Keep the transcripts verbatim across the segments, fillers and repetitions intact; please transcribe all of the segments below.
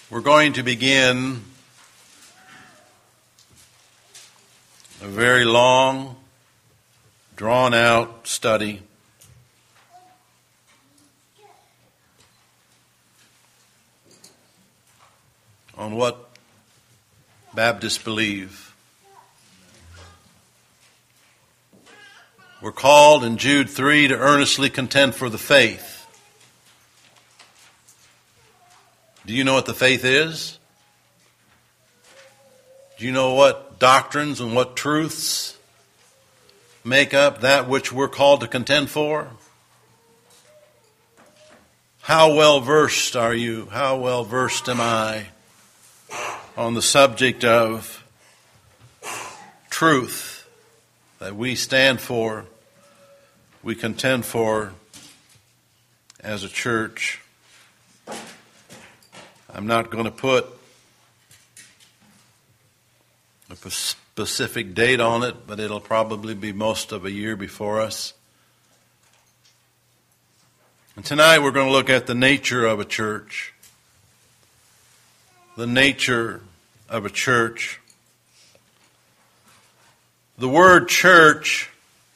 We're going to begin a very long, drawn-out study on what Baptists believe. We're called in Jude three to earnestly contend for the faith. Do you know what the faith is? Do you know what doctrines and what truths make up that which we're called to contend for? How well versed are you? How well versed am I on the subject of truth that we stand for, we contend for as a church? I'm not going to put a specific date on it, but it'll probably be most of a year before us. And tonight we're going to look at the nature of a church. The nature of a church. The word church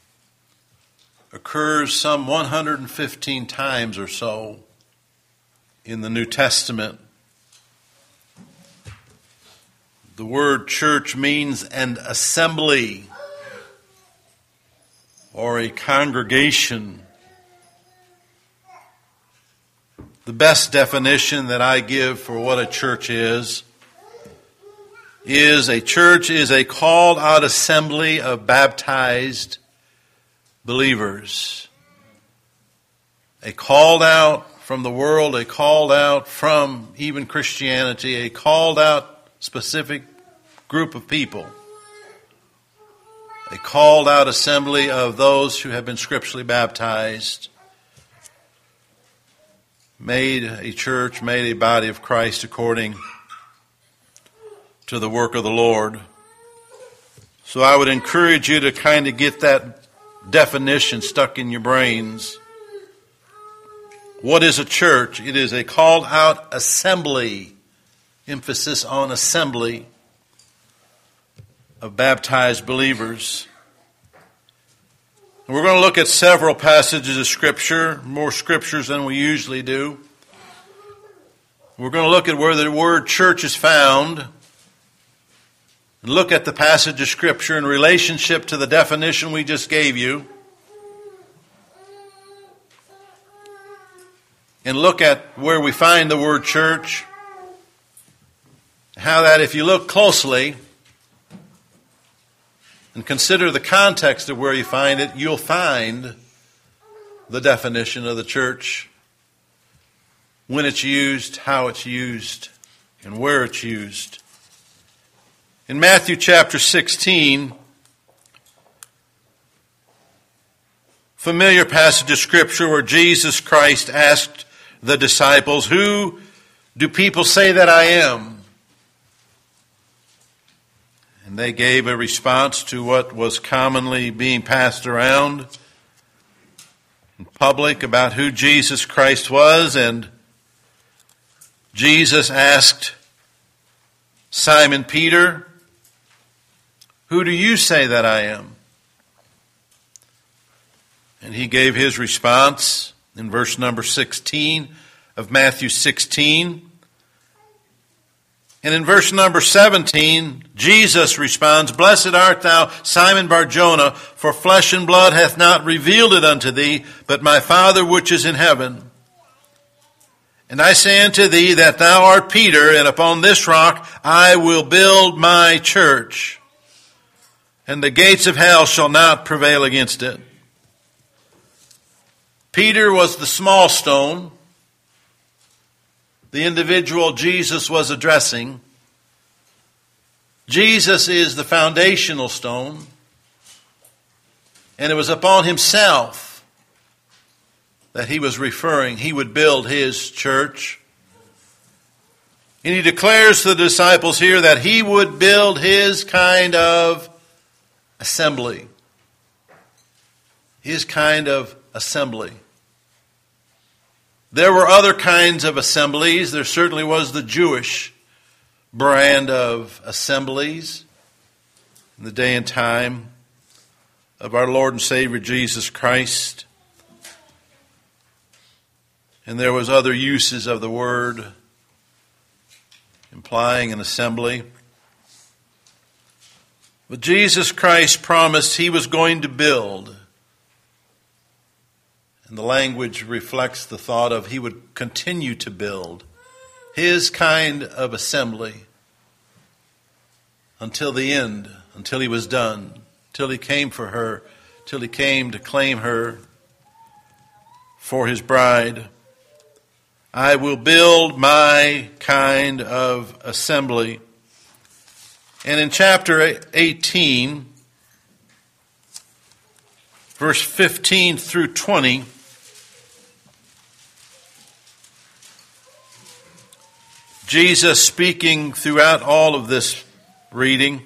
occurs some one hundred fifteen times or so in the New Testament. The word church means an assembly or a congregation. The best definition that I give for what a church is, is a church is a called out assembly of baptized believers. A called out from the world, a called out from even Christianity, a called out specific group of people. A called out assembly of those who have been scripturally baptized, made a church, made a body of Christ according to the work of the Lord. So I would encourage you to kind of get that definition stuck in your brains. What is a church? It is a called out assembly. Emphasis on assembly of baptized believers. And we're going to look at several passages of Scripture, more scriptures than we usually do. We're going to look at where the word church is found, and look at the passage of Scripture in relationship to the definition we just gave you, and look at where we find the word church. How that if you look closely and consider the context of where you find it, you'll find the definition of the church, when it's used, how it's used, and where it's used. In Matthew chapter sixteen, familiar passage of Scripture where Jesus Christ asked the disciples, "Who do people say that I am?" And they gave a response to what was commonly being passed around in public about who Jesus Christ was. And Jesus asked Simon Peter, "Who do you say that I am?" And he gave his response in verse number sixteen of Matthew sixteen. And in verse number seventeen, Jesus responds, "Blessed art thou, Simon Bar-Jonah, for flesh and blood hath not revealed it unto thee, but my Father which is in heaven. And I say unto thee that thou art Peter, and upon this rock I will build my church, and the gates of hell shall not prevail against it." Peter was the small stone, the individual Jesus was addressing. Jesus is the foundational stone, and it was upon himself that he was referring. He would build his church. And he declares to the disciples here that he would build his kind of assembly. His kind of assembly. There were other kinds of assemblies. There certainly was the Jewish brand of assemblies in the day and time of our Lord and Savior Jesus Christ. And there was other uses of the word implying an assembly. But Jesus Christ promised he was going to build. And the language reflects the thought of he would continue to build his kind of assembly until the end, until he was done, till he came for her, till he came to claim her for his bride. I will build my kind of assembly. And in chapter eighteen, verse fifteen through twenty, Jesus speaking throughout all of this reading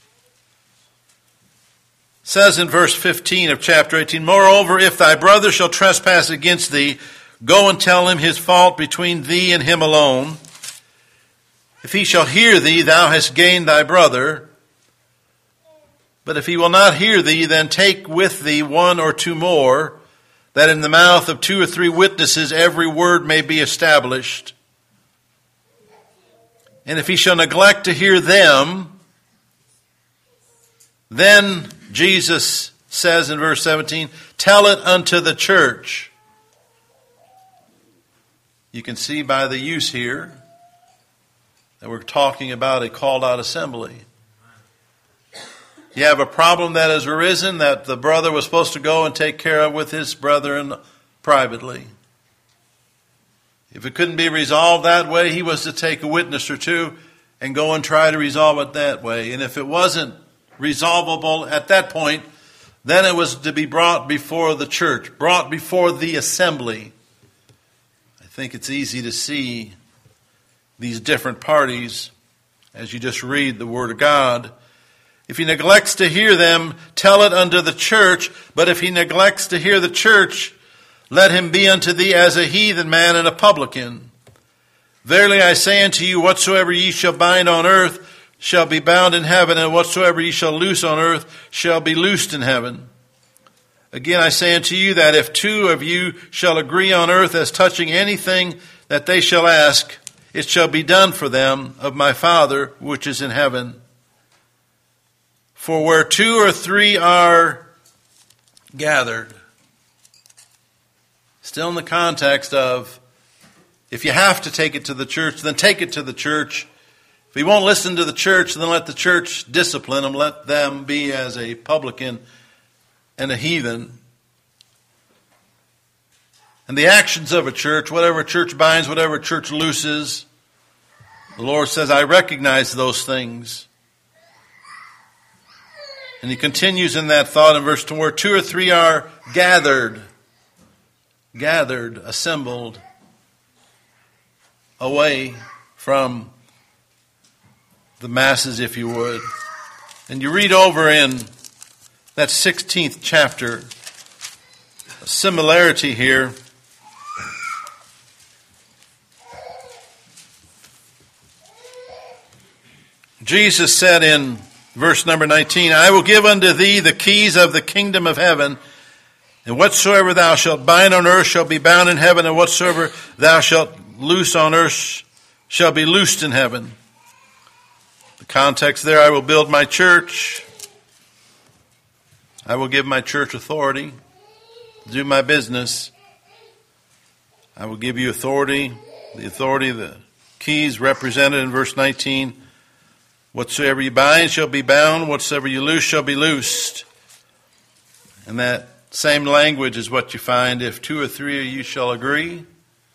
says in verse fifteen of chapter eighteen, Moreover, if thy brother shall trespass against thee, go and tell him his fault between thee and him alone. If he shall hear thee, thou hast gained thy brother. But if he will not hear thee, then take with thee one or two more, that in the mouth of two or three witnesses every word may be established. And if he shall neglect to hear them, then Jesus says in verse seventeen, tell it unto the church. You can see by the use here that we're talking about a called out assembly. You have a problem that has arisen that the brother was supposed to go and take care of with his brethren privately. If it couldn't be resolved that way, he was to take a witness or two and go and try to resolve it that way. And if it wasn't resolvable at that point, then it was to be brought before the church, brought before the assembly. I think it's easy to see these different parties as you just read the Word of God. If he neglects to hear them, tell it unto the church. But if he neglects to hear the church, let him be unto thee as a heathen man and a publican. Verily I say unto you, whatsoever ye shall bind on earth shall be bound in heaven, and whatsoever ye shall loose on earth shall be loosed in heaven. Again I say unto you that if two of you shall agree on earth as touching anything that they shall ask, it shall be done for them of my Father which is in heaven. For where two or three are gathered, still in the context of, if you have to take it to the church, then take it to the church. If he won't listen to the church, then let the church discipline them. Let them be as a publican and a heathen. And the actions of a church, whatever a church binds, whatever a church looses, the Lord says, I recognize those things. And he continues in that thought in verse two, where two or three are gathered, gathered, assembled, away from the masses, if you would. And you read over in that sixteenth chapter, a similarity here. Jesus said in verse number nineteen, I will give unto thee the keys of the kingdom of heaven, and whatsoever thou shalt bind on earth shall be bound in heaven, and whatsoever thou shalt loose on earth shall be loosed in heaven. The context there, I will build my church. I will give my church authority to do my business. I will give you authority, the authority, the keys represented in verse nineteen. Whatsoever you bind shall be bound, whatsoever you loose shall be loosed. And that same language is what you find, if two or three of you shall agree,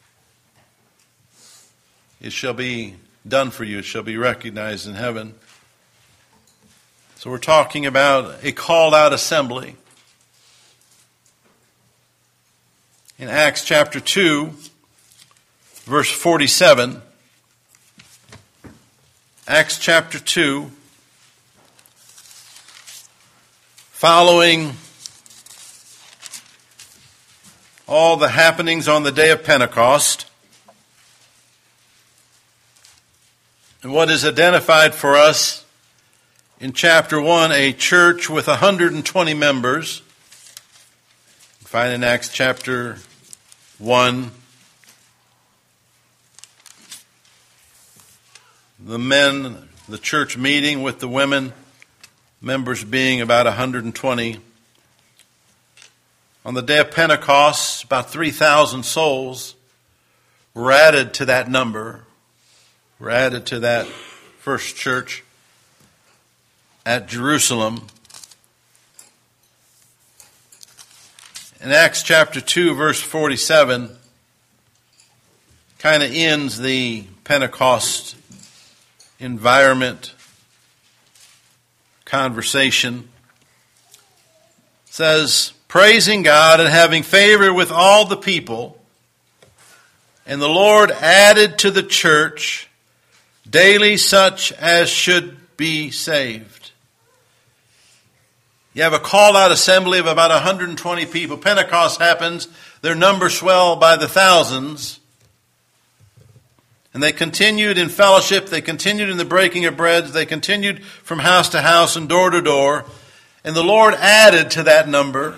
it shall be done for you, it shall be recognized in heaven. So we're talking about a called out assembly. In Acts chapter two, verse forty-seven, Acts chapter two, following all the happenings on the day of Pentecost. And what is identified for us in chapter one, a church with one hundred twenty members. You find in Acts chapter one, the men, the church meeting with the women, members being about one hundred twenty. On the day of Pentecost, about three thousand souls were added to that number, were added to that first church at Jerusalem. In Acts chapter two, verse forty-seven, kind of ends the Pentecost environment conversation. It says, praising God and having favor with all the people, and the Lord added to the church daily such as should be saved. You have a call-out assembly of about one hundred twenty people. Pentecost happens. Their numbers swell by the thousands. And they continued in fellowship. They continued in the breaking of bread. They continued from house to house and door to door. And the Lord added to that number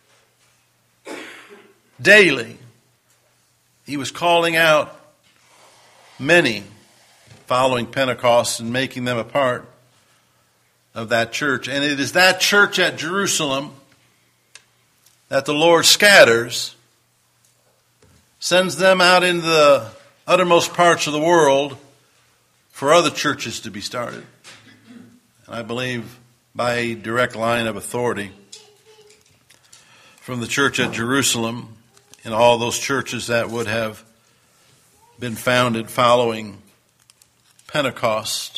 daily. He was calling out many following Pentecost and making them a part of that church. And it is that church at Jerusalem that the Lord scatters, sends them out into the uttermost parts of the world for other churches to be started. And I believe by a direct line of authority from the church at Jerusalem and all those churches that would have been founded following Pentecost.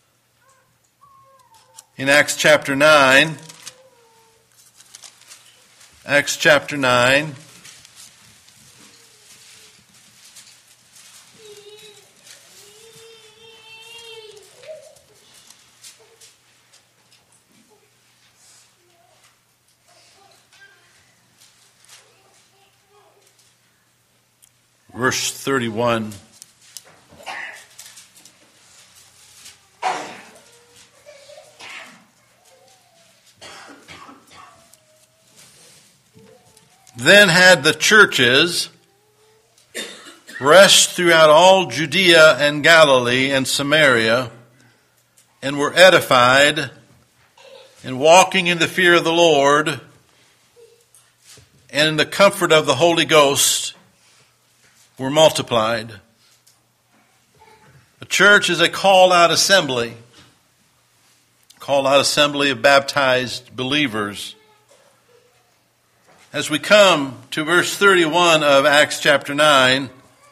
In Acts chapter nine, Acts chapter nine, verse thirty-one. Then had the churches rest throughout all Judea and Galilee and Samaria, and were edified, and walking in the fear of the Lord, and in the comfort of the Holy Ghost, were multiplied. A church is a called-out assembly, called-out assembly of baptized believers. As we come to verse thirty-one of Acts chapter nine,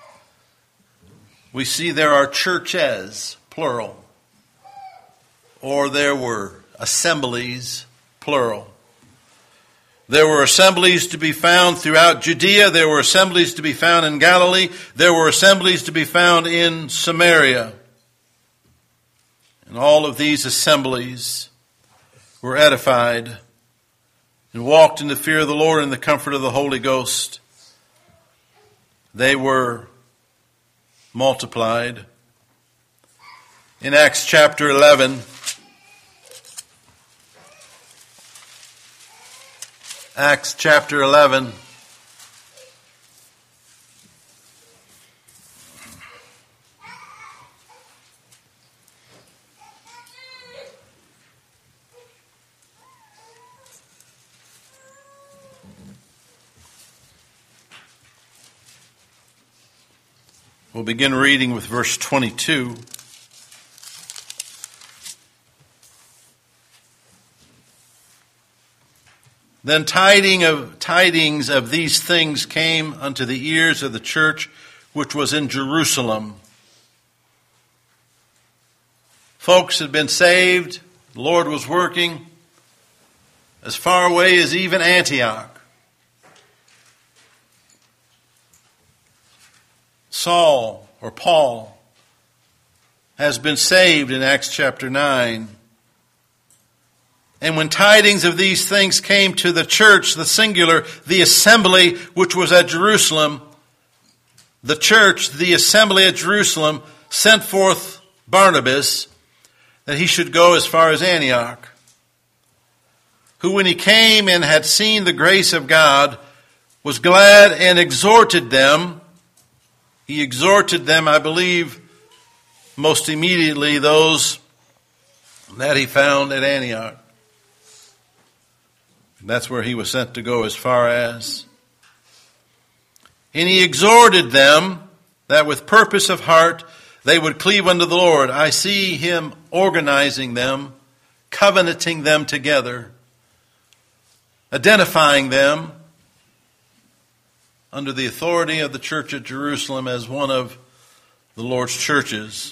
we see there are churches, plural, or there were assemblies, plural. There were assemblies to be found throughout Judea. There were assemblies to be found in Galilee. There were assemblies to be found in Samaria. And all of these assemblies were edified and walked in the fear of the Lord and the comfort of the Holy Ghost. They were multiplied. In Acts chapter eleven, Acts chapter eleven, we'll begin reading with verse twenty-two. Then tiding of, tidings of these things came unto the ears of the church which was in Jerusalem. Folks had been saved. The Lord was working as far away as even Antioch. Saul, or Paul, has been saved in Acts chapter nine. And when tidings of these things came to the church, the singular, the assembly which was at Jerusalem, the church, the assembly at Jerusalem, sent forth Barnabas that he should go as far as Antioch, who when he came and had seen the grace of God, was glad and exhorted them. He exhorted them, I believe, most immediately those that he found at Antioch. That's where he was sent to go as far as. And he exhorted them that with purpose of heart they would cleave unto the Lord. I see him organizing them, covenanting them together, identifying them under the authority of the church at Jerusalem as one of the Lord's churches.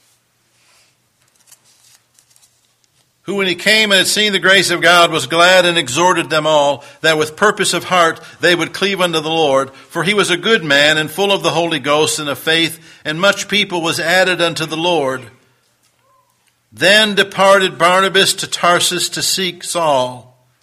Who when he came and had seen the grace of God was glad and exhorted them all that with purpose of heart they would cleave unto the Lord. For he was a good man and full of the Holy Ghost and of faith, and much people was added unto the Lord. Then departed Barnabas to Tarsus to seek Saul.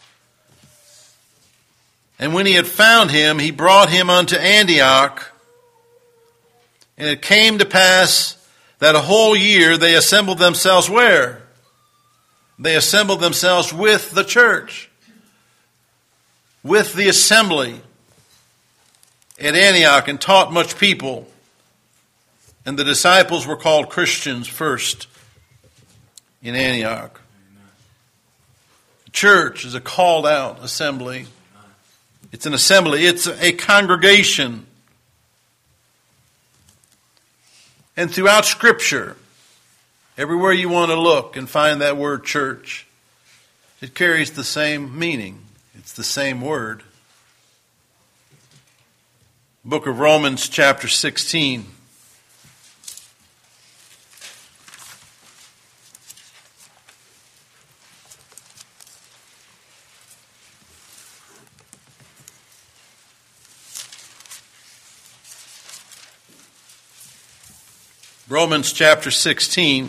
And when he had found him, he brought him unto Antioch. And it came to pass that a whole year they assembled themselves where? They assembled themselves with the church, with the assembly at Antioch, and taught much people. And the disciples were called Christians first in Antioch. The church is a called out assembly. It's an assembly. It's a congregation. And throughout Scripture, everywhere you want to look and find that word church, it carries the same meaning. It's the same word. Book of Romans chapter sixteen. Romans chapter sixteen.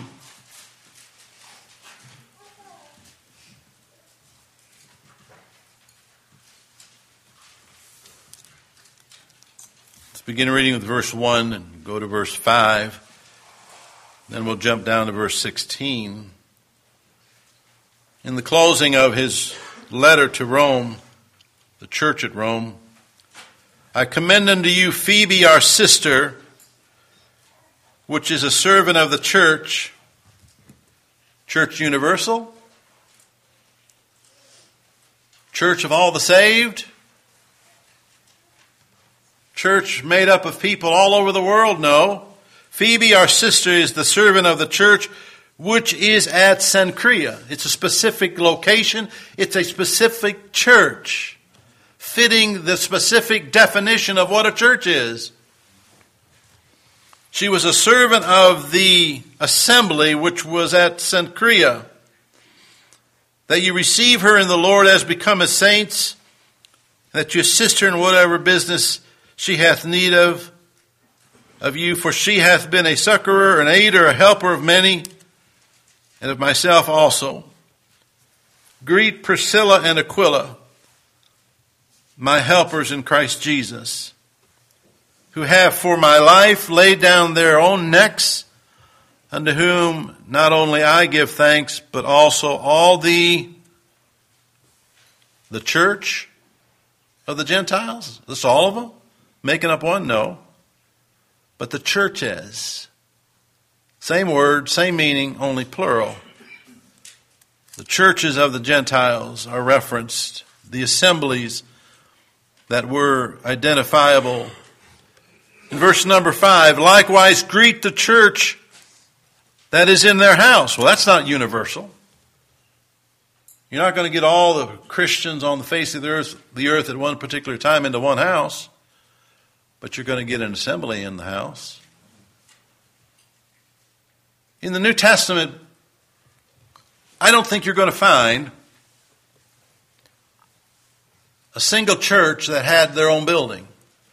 Let's begin reading with verse one and go to verse five. Then we'll jump down to verse sixteen. In the closing of his letter to Rome, the church at Rome, I commend unto you Phoebe, our sister, which is a servant of the church, Church Universal, Church of all the saved, church made up of people all over the world. No. Phoebe, our sister, is the servant of the church, which is at Cenchrea. It's a specific location. It's a specific church, fitting the specific definition of what a church is. She was a servant of the assembly which was at Cenchrea. That you receive her in the Lord as become as saints, that you assist her in whatever business she hath need of, of you, for she hath been a succorer, an aider, a helper of many, and of myself also. Greet Priscilla and Aquila, my helpers in Christ Jesus, who have for my life laid down their own necks, unto whom not only I give thanks, but also all the, the church of the Gentiles. That's all of them? Making up one? No. But the churches. Same word, same meaning, only plural. The churches of the Gentiles are referenced. The assemblies that were identifiable. In verse number five, likewise greet the church that is in their house. Well, that's not universal. You're not going to get all the Christians on the face of the earth, the earth at one particular time into one house, but you're going to get an assembly in the house. In the New Testament, I don't think you're going to find a single church that had their own building.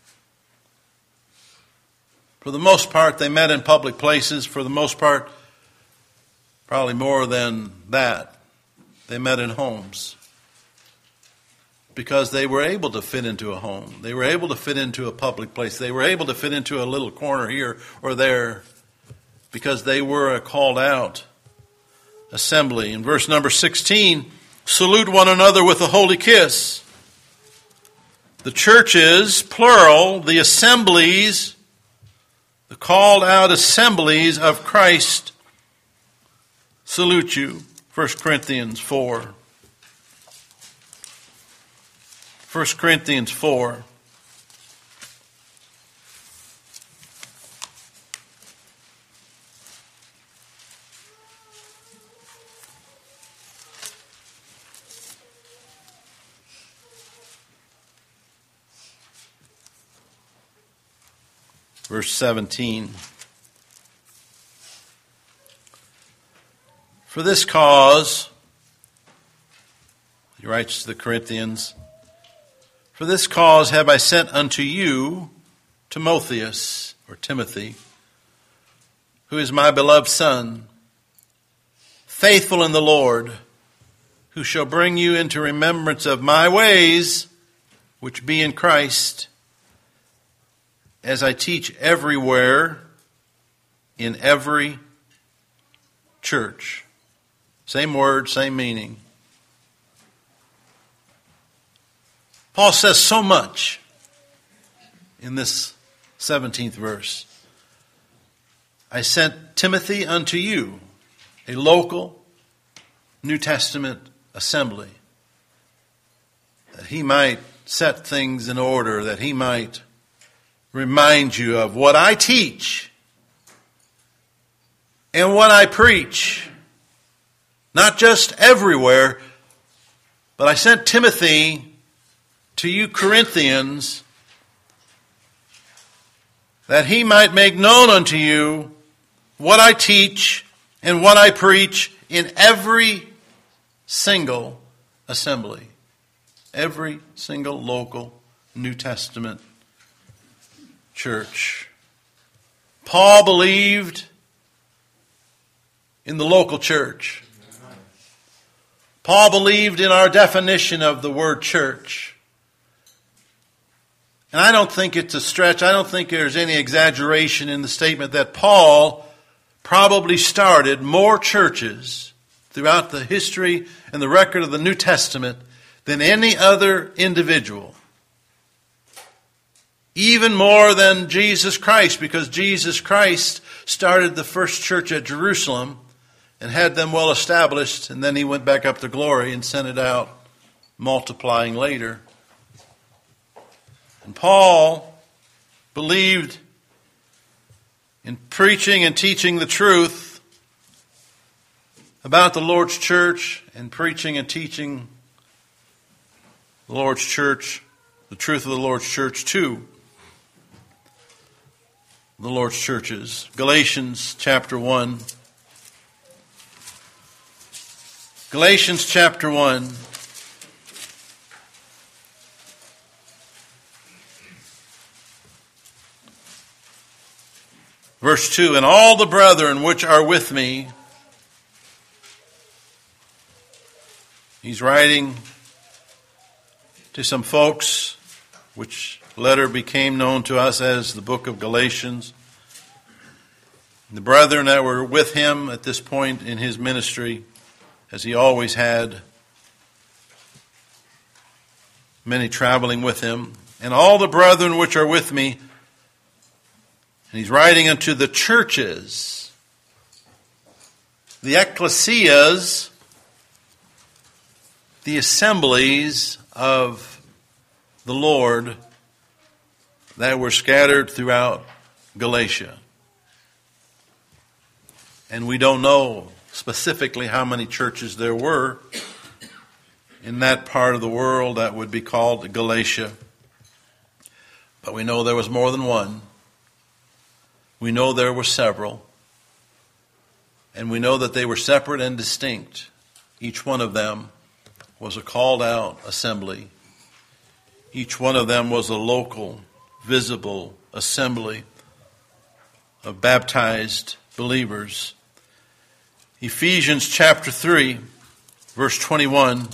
For the most part, they met in public places. For the most part, probably more than that. They met in homes because they were able to fit into a home. They were able to fit into a public place. They were able to fit into a little corner here or there because they were a called out assembly. In verse number sixteen, salute one another with a holy kiss. The churches, plural, the assemblies, the called out assemblies of Christ salute you. First Corinthians four. First Corinthians four. Verse seventeen. For this cause, he writes to the Corinthians, for this cause have I sent unto you Timotheus, or Timothy, who is my beloved son, faithful in the Lord, who shall bring you into remembrance of my ways, which be in Christ, as I teach everywhere in every church. Same word, same meaning. Paul says so much in this seventeenth verse. I sent Timothy unto you, a local New Testament assembly, that he might set things in order, that he might remind you of what I teach and what I preach. Not just everywhere, but I sent Timothy to you Corinthians that he might make known unto you what I teach and what I preach in every single assembly. Every single local New Testament church. Paul believed in the local church. Paul believed in our definition of the word church. And I don't think it's a stretch. I don't think there's any exaggeration in the statement that Paul probably started more churches throughout the history and the record of the New Testament than any other individual. Even more than Jesus Christ, because Jesus Christ started the first church at Jerusalem and had them well established, and then he went back up to glory and sent it out, multiplying later. And Paul believed in preaching and teaching the truth about the Lord's church and preaching and teaching the Lord's church, the truth of the Lord's church to the Lord's churches. Galatians chapter one. Galatians chapter one. Verse two, and all the brethren which are with me. He's writing to some folks, which letter became known to us as the book of Galatians. The brethren that were with him at this point in his ministry, as he always had many traveling with him, and all the brethren which are with me. And he's writing unto the churches, the ecclesias, the assemblies of the Lord that were scattered throughout Galatia. And we don't know specifically how many churches there were in that part of the world that would be called Galatia. But we know there was more than one. We know there were several. And we know that they were separate and distinct. Each one of them was a called out assembly. Each one of them was a local, visible assembly of baptized believers. Ephesians chapter three. verse twenty-one.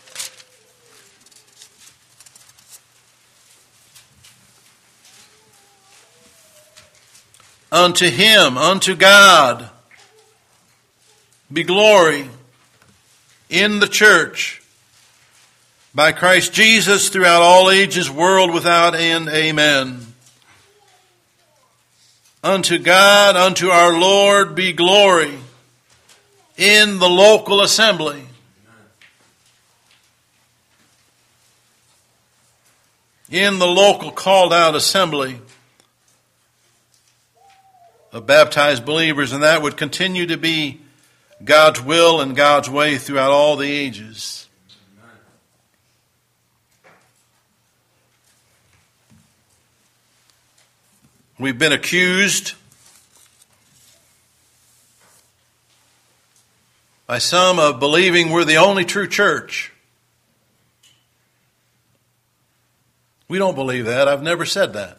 Unto him, unto God, be glory in the church by Christ Jesus throughout all ages, world without end. Amen. Unto God, unto our Lord, be glory in the local assembly. In the local called out assembly of baptized believers, and that would continue to be God's will and God's way throughout all the ages. We've been accused by some of believing we're the only true church. We don't believe that. I've never said that.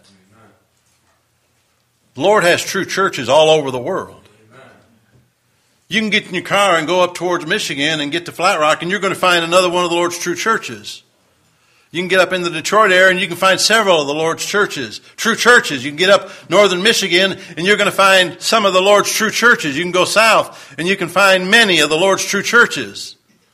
The Lord has true churches all over the world. You can get in your car and go up towards Michigan and get to Flat Rock, and you're going to find another one of the Lord's true churches. You can get up in the Detroit area and you can find several of the Lord's churches, true churches. You can get up northern Michigan and you're going to find some of the Lord's true churches. You can go south and you can find many of the Lord's true churches.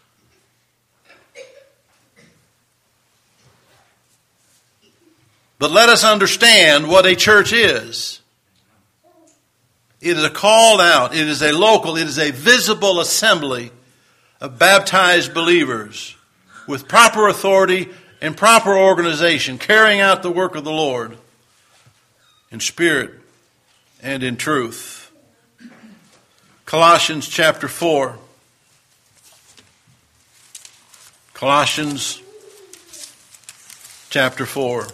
But let us understand what a church is. It is a called out, it is a local, it is a visible assembly of baptized believers with proper authority and proper organization, carrying out the work of the Lord in spirit and in truth. Colossians chapter four. Colossians chapter four.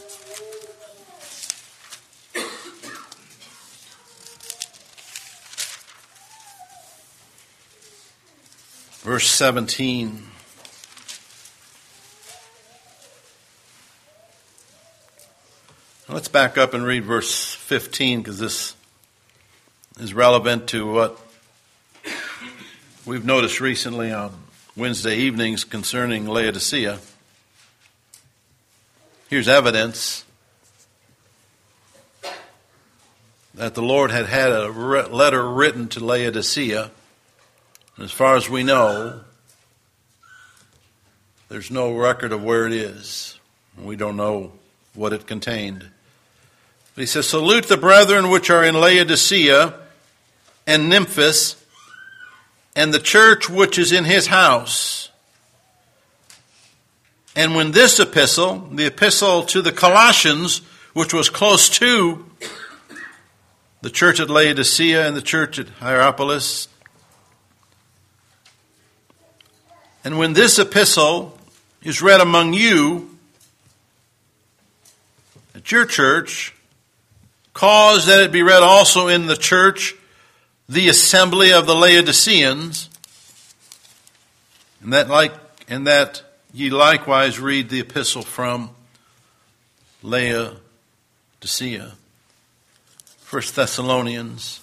Verse seventeen. Let's back up and read verse fifteen, because this is relevant to what we've noticed recently on Wednesday evenings concerning Laodicea. Here's evidence that the Lord had had a letter written to Laodicea. As far as we know, there's no record of where it is. We don't know what it contained. But he says, salute the brethren which are in Laodicea and Nymphas, and the church which is in his house. And when this epistle, the epistle to the Colossians, which was close to the church at Laodicea and the church at Hierapolis, and when this epistle is read among you at your church, cause that it be read also in the church, the assembly of the Laodiceans, and that like and that ye likewise read the epistle from Laodicea. First Thessalonians.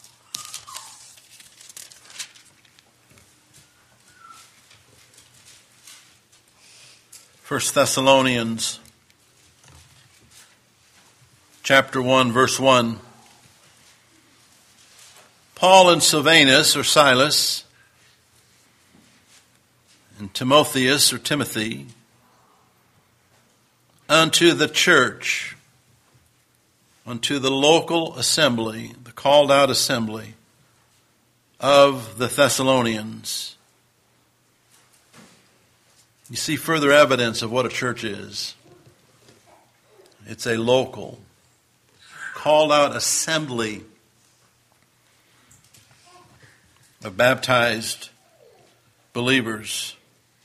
First Thessalonians chapter one, verse one. Paul and Silvanus, or Silas, and Timotheus, or Timothy, unto the church, unto the local assembly, the called out assembly of the Thessalonians. You see further evidence of what a church is. It's a local, called out assembly of baptized believers.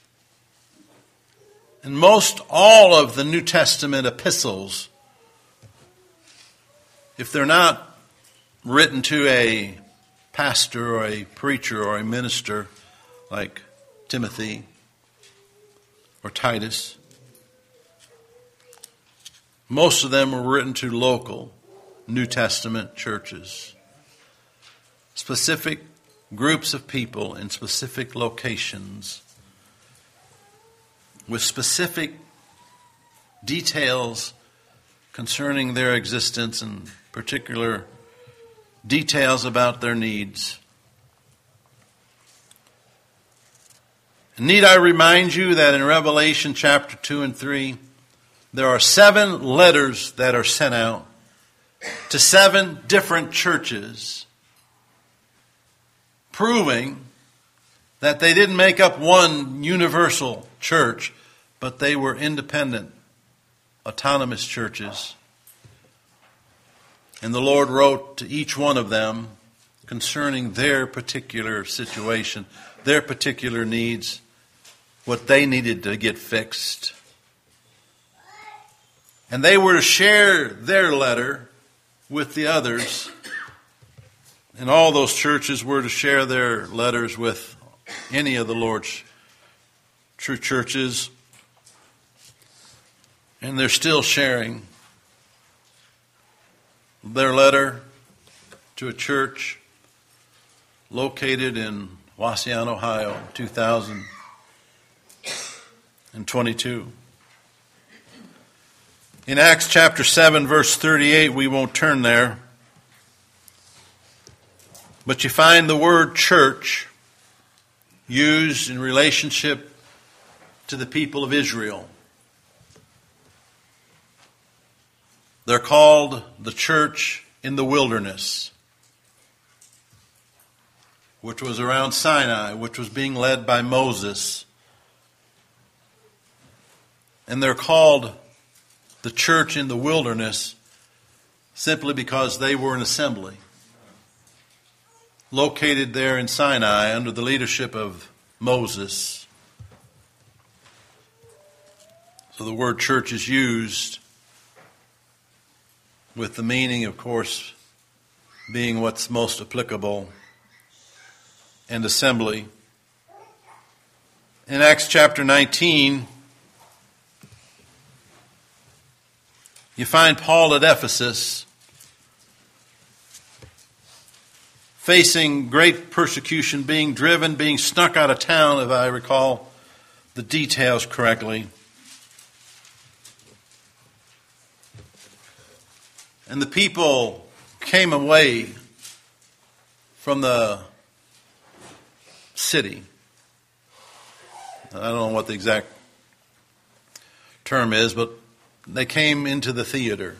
And most all of the New Testament epistles, if they're not written to a pastor or a preacher or a minister like Timothy or Titus, most of them were written to local New Testament churches. Specific groups of people in specific locations with specific details concerning their existence and particular details about their needs. Need I remind you that in Revelation chapter two and three, there are seven letters that are sent out to seven different churches, proving that they didn't make up one universal church, but they were independent, autonomous churches. And the Lord wrote to each one of them concerning their particular situation, their particular needs, what they needed to get fixed. And they were to share their letter with the others. And all those churches were to share their letters with any of the Lord's true churches. And they're still sharing their letter to a church located in Wauseon, Ohio, two thousand twenty-two. In Acts chapter seven, verse thirty-eight, we won't turn there, but you find the word church used in relationship to the people of Israel. They're called the church in the wilderness, which was around Sinai, which was being led by Moses. And they're called the church in the wilderness simply because they were an assembly located there in Sinai under the leadership of Moses. So the word church is used with the meaning, of course, being what's most applicable, and assembly. In Acts chapter nineteen, you find Paul at Ephesus facing great persecution, being driven, being snuck out of town, if I recall the details correctly. And the people came away from the city. I don't know what the exact term is, but they came into the theater,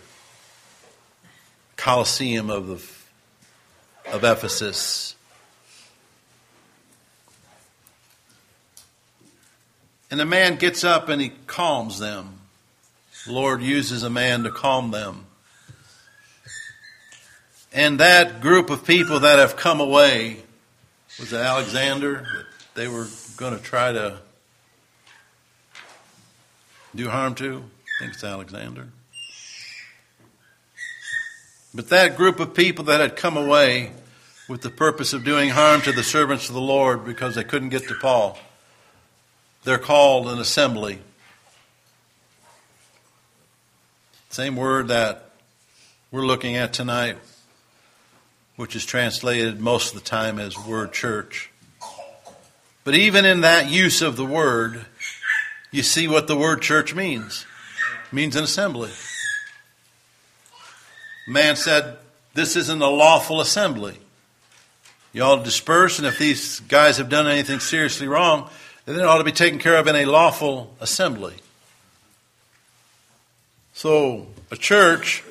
Colosseum of the of Ephesus. And a man gets up and he calms them. The Lord uses a man to calm them. And that group of people that have come away, was it Alexander, that they were going to try to do harm to? I think it's Alexander. But that group of people that had come away with the purpose of doing harm to the servants of the Lord because they couldn't get to Paul, they're called an assembly. Same word that we're looking at tonight, which is translated most of the time as word church. But even in that use of the word, you see what the word church means. It means an assembly. Man said, this isn't a lawful assembly. You ought to disperse, and if these guys have done anything seriously wrong, then it ought to be taken care of in a lawful assembly. So, a church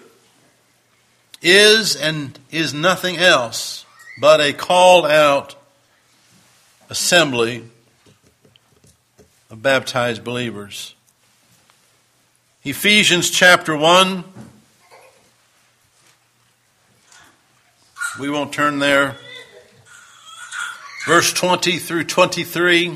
is and is nothing else but a called out assembly of baptized believers. Ephesians chapter one. We won't turn there. Verse twenty through twenty-three.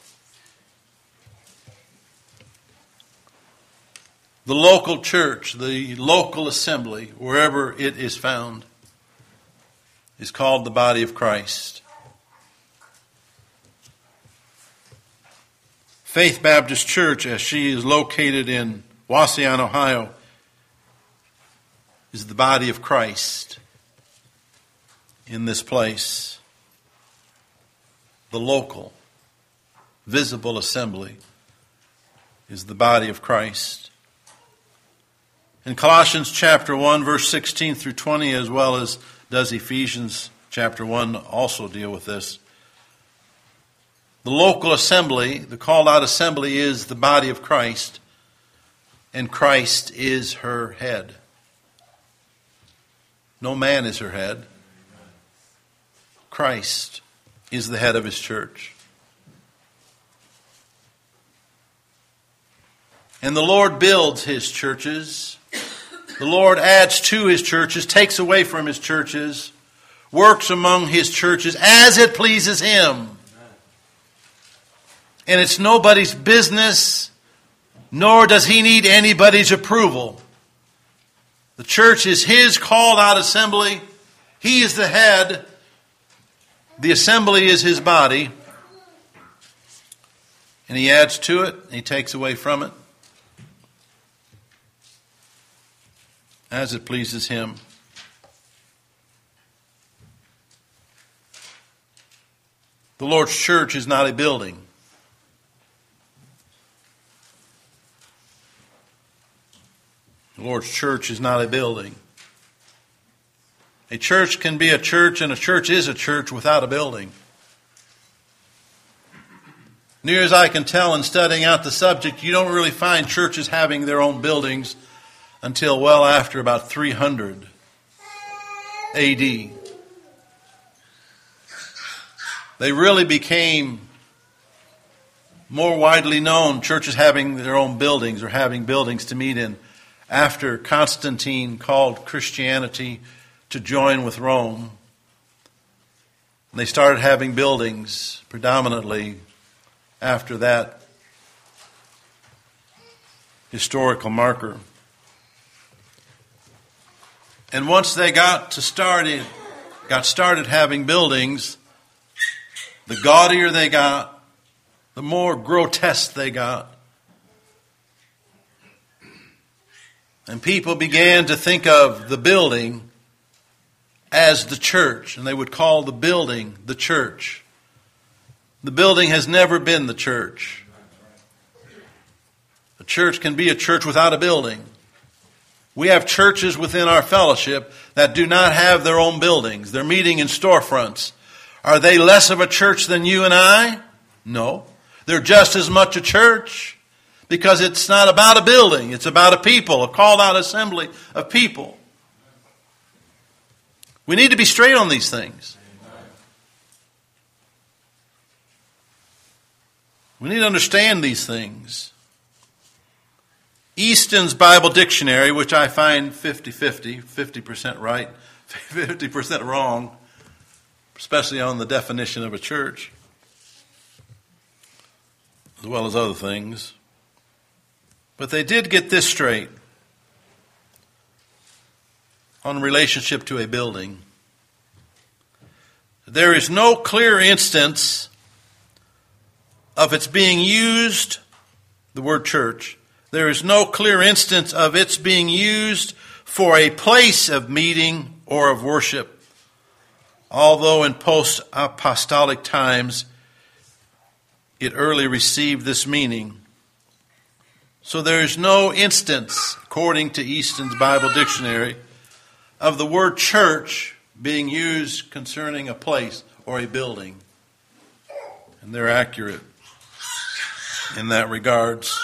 The local church, the local assembly, wherever it is found, is called the body of Christ. Faith Baptist Church, as she is located in Wauseon, Ohio, is the body of Christ in this place. the local, visible assembly is the body of Christ. In Colossians chapter one, verse sixteen through twenty, as well as does Ephesians chapter one, also deal with this. The local assembly, the called out assembly, is the body of Christ, and Christ is her head. No man is her head. Christ is the head of his church. And the Lord builds his churches. The Lord adds to his churches, takes away from his churches, works among his churches as it pleases him. And it's nobody's business, nor does he need anybody's approval. The church is his called out assembly. He is the head. The assembly is his body. And he adds to it, and he takes away from it as it pleases him. The Lord's church is not a building. The Lord's church is not a building. A church can be a church, and a church is a church without a building. Near as I can tell in studying out the subject, you don't really find churches having their own buildings until well after about three hundred A D. They really became more widely known, churches having their own buildings or having buildings to meet in, after Constantine called Christianity to join with Rome. They started having buildings predominantly after that historical marker. And once they got to started, got started having buildings, the gaudier they got, the more grotesque they got. And people began to think of the building as the church, and they would call the building the church. The building has never been the church. A church can be a church without a building. We have churches within our fellowship that do not have their own buildings. They're meeting in storefronts. Are they less of a church than you and I? No. They're just as much a church, because it's not about a building. It's about a people, a called out assembly of people. We need to be straight on these things. We need to understand these things. Easton's Bible Dictionary, which I find fifty-fifty, fifty percent right, fifty percent wrong, especially on the definition of a church, as well as other things. But they did get this straight on relationship to a building. There is no clear instance of its being used, the word church, there is no clear instance of its being used for a place of meeting or of worship, although in post-apostolic times it early received this meaning. So there is no instance, according to Easton's Bible Dictionary, of the word church being used concerning a place or a building. And they're accurate in that regards.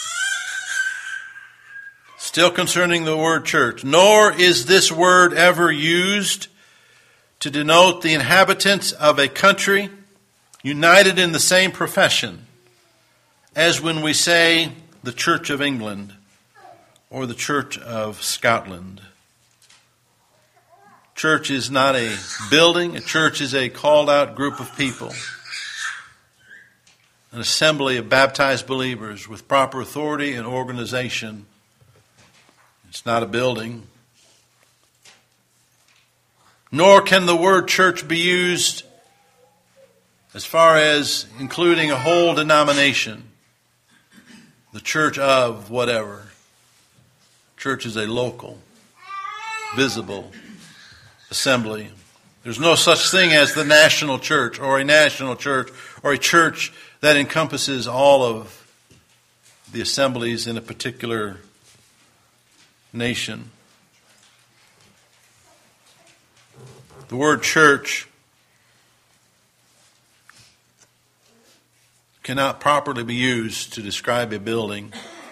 Still concerning the word church, nor is this word ever used to denote the inhabitants of a country united in the same profession, as when we say the Church of England or the Church of Scotland. Church is not a building. A church is a called out group of people. An assembly of baptized believers with proper authority and organization. It's not a building. Nor can the word church be used as far as including a whole denomination. The church of whatever. Church is a local, visible assembly, There's no such thing as the national church or a national church or a church that encompasses all of the assemblies in a particular nation. The word church cannot properly be used to describe a building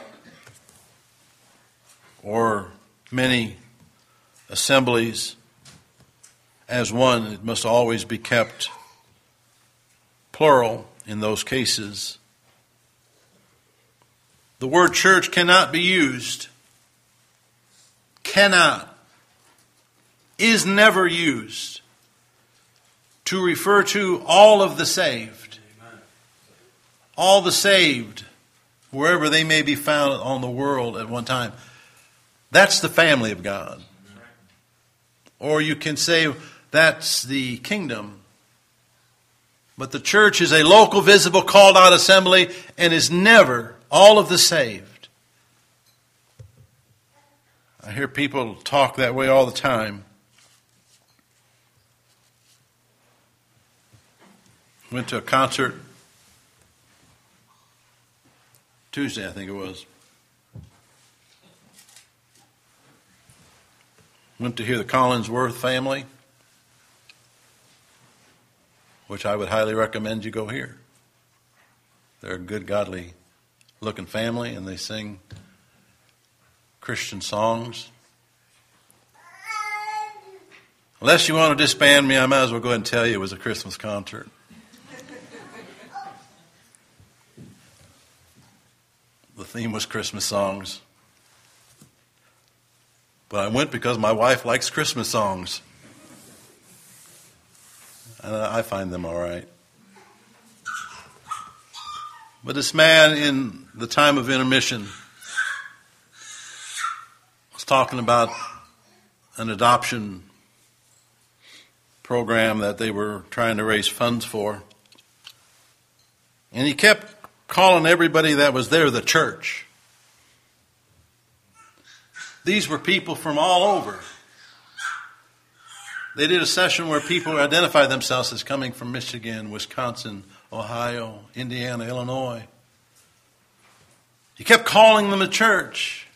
or many assemblies as one. It must always be kept plural in those cases. The word church cannot be used, cannot, is never used to refer to all of the saved. Amen. All the saved, wherever they may be found on the world at one time. That's the family of God. Amen. Or you can say that's the kingdom. But the church is a local, visible, called out assembly and is never all of the saved. I hear people talk that way all the time. Went to a concert Tuesday, I think it was. Went to hear the Collinsworth family, which I would highly recommend you go hear. They're a good, godly looking family, and they sing Christian songs. Unless you want to disband me, I might as well go ahead and tell you it was a Christmas concert. The theme was Christmas songs. But I went because my wife likes Christmas songs. And I find them all right. But this man in the time of intermission was talking about an adoption program that they were trying to raise funds for. And he kept calling everybody that was there the church. These were people from all over. They did a session where people identified themselves as coming from Michigan, Wisconsin, Ohio, Indiana, Illinois. He kept calling them a church.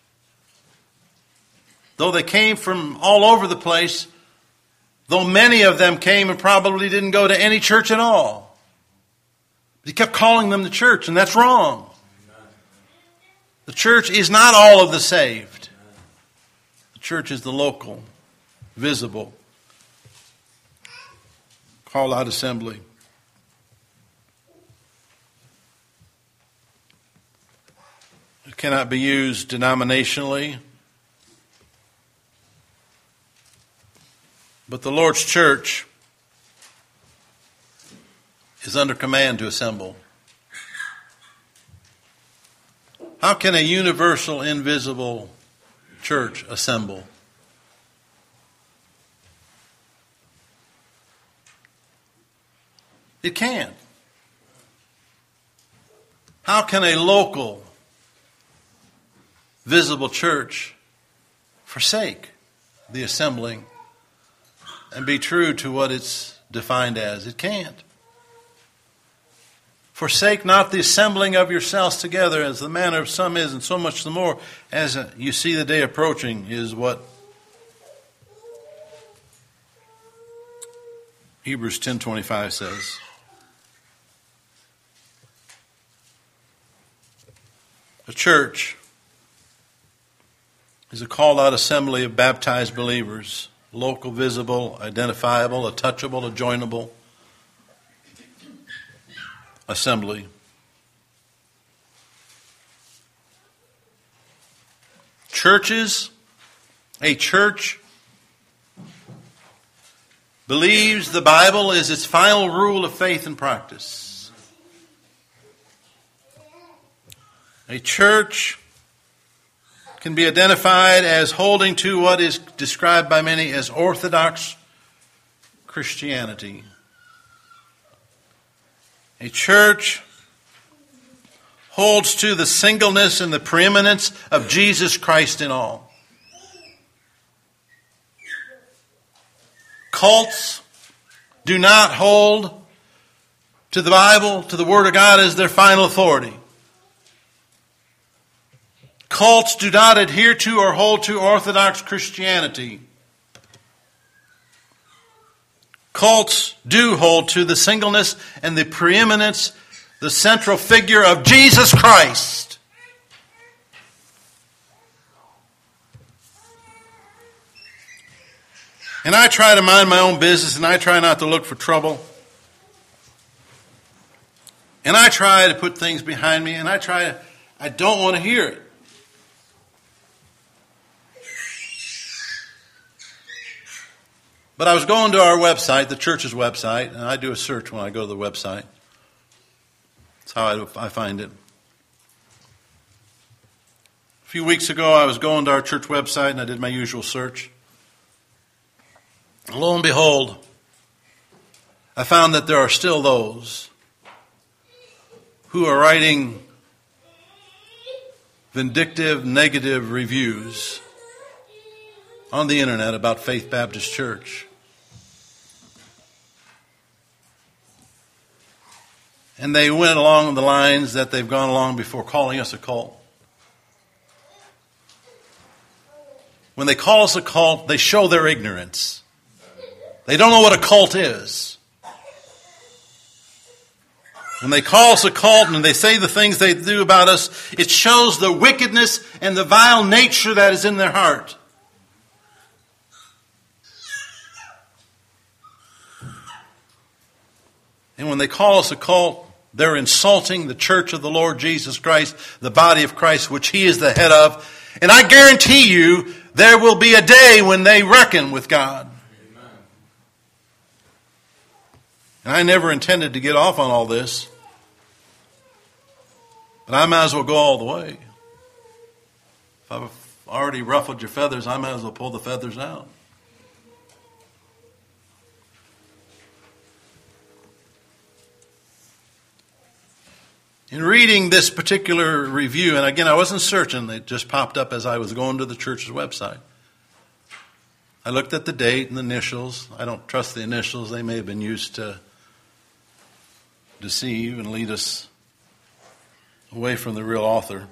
Though they came from all over the place, though many of them came and probably didn't go to any church at all. He kept calling them the church, and that's wrong. The church is not all of the saved. The church is the local, visible, called out assembly. It cannot be used denominationally. But the Lord's church is under command to assemble. How can a universal, invisible church assemble? It can't. How can a local, visible church forsake the assembling and be true to what it's defined as? It can't. Forsake not the assembling of yourselves together, as the manner of some is, and so much the more as you see the day approaching, is what Hebrews ten twenty-five says. A church is a called out assembly of baptized believers, local, visible, identifiable, a touchable, a joinable assembly. Churches, a church believes the Bible is its final rule of faith and practice. A church can be identified as holding to what is described by many as Orthodox Christianity. A church holds to the singleness and the preeminence of Jesus Christ in all. Cults do not hold to the Bible, to the Word of God as their final authority. Cults do not adhere to or hold to Orthodox Christianity. Cults do hold to the singleness and the preeminence, the central figure of Jesus Christ. And I try to mind my own business, and I try not to look for trouble. And I try to put things behind me, and I try to, I don't want to hear it. But I was going to our website, the church's website, and I do a search when I go to the website. That's how I, I find it. A few weeks ago, I was going to our church website, and I did my usual search. And lo and behold, I found that there are still those who are writing vindictive, negative reviews on the internet about Faith Baptist Church. And they went along the lines that they've gone along before, calling us a cult. When they call us a cult, they show their ignorance. They don't know what a cult is. When they call us a cult and they say the things they do about us, it shows the wickedness and the vile nature that is in their heart. And when they call us a cult, they're insulting the church of the Lord Jesus Christ, the body of Christ, which He is the head of. And I guarantee you, there will be a day when they reckon with God. Amen. And I never intended to get off on all this. But I might as well go all the way. If I've already ruffled your feathers, I might as well pull the feathers out. In reading this particular review, and again, I wasn't searching, it just popped up as I was going to the church's website. I looked at the date and the initials. I don't trust the initials. They may have been used to deceive and lead us away from the real author.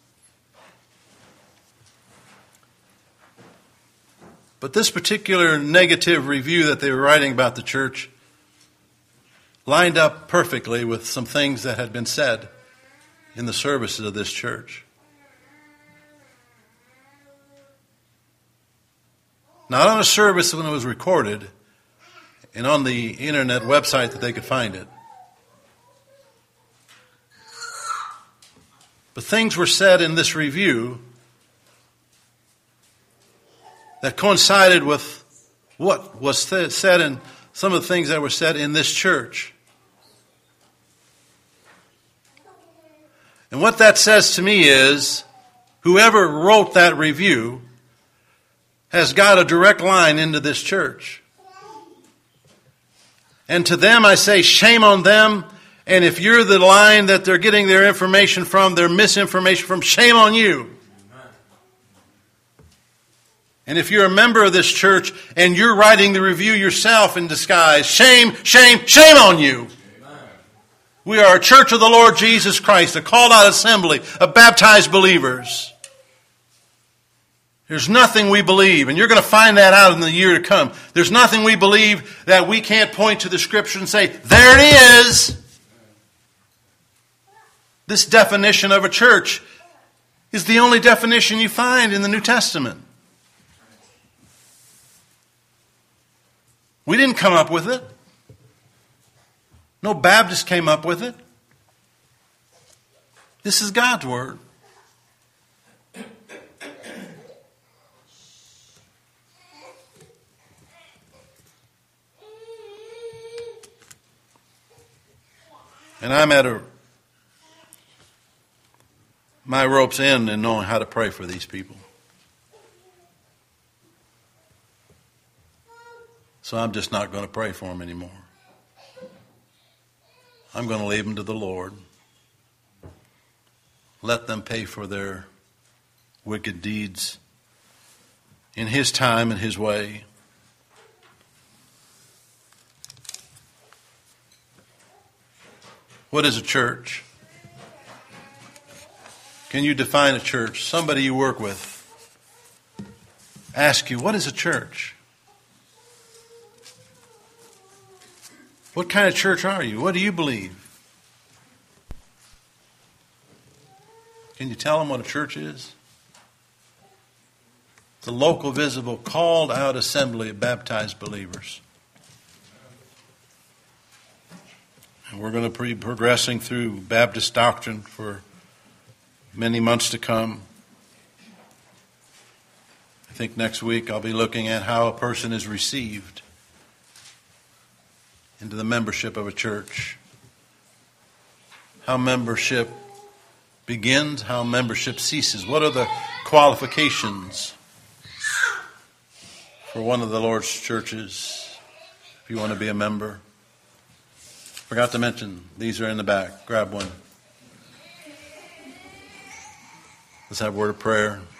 But this particular negative review that they were writing about the church lined up perfectly with some things that had been said in the services of this church. Not on a service when it was recorded and on the internet website that they could find it. But things were said in this review that coincided with what was said in some of the things that were said in this church. And what that says to me is, whoever wrote that review has got a direct line into this church. And to them I say, shame on them. And if you're the line that they're getting their information from, their misinformation from, shame on you. And if you're a member of this church and you're writing the review yourself in disguise, shame, shame, shame on you. We are a church of the Lord Jesus Christ, a called out assembly of baptized believers. There's nothing we believe, and you're going to find that out in the year to come. There's nothing we believe that we can't point to the Scripture and say, there it is. This definition of a church is the only definition you find in the New Testament. We didn't come up with it. No Baptist came up with it. This is God's Word. And I'm at a, my rope's end in knowing how to pray for these people. So I'm just not going to pray for them anymore. I'm going to leave them to the Lord. Let them pay for their wicked deeds in His time and His way. What is a church? Can you define a church? Somebody you work with ask you, what is a church? What kind of church are you? What do you believe? Can you tell them what a church is? It's a local, visible, called out assembly of baptized believers. And we're going to be progressing through Baptist doctrine for many months to come. I think next week I'll be looking at how a person is received into the membership of a church. How membership begins, how membership ceases. What are the qualifications for one of the Lord's churches if you want to be a member? Forgot to mention, these are in the back. Grab one. Let's have a word of prayer.